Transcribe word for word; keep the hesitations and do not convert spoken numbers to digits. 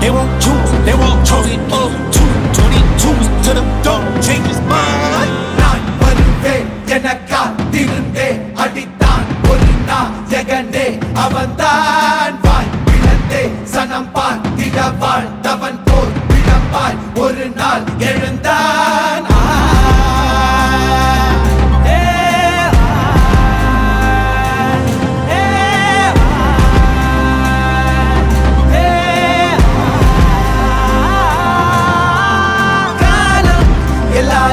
They won't choose, they won't choose it up. Two twenty-twos to the door, change his mind. நான் வருவேன் என காத்திருந்தே அடித்தான் ஒரு நாயகனே அவன்தான் வாய் பிளந்தே சனம் பார்த்திட வாழ்ந்தவன் போர் விளம்பாய் ஒரு நாள் எழு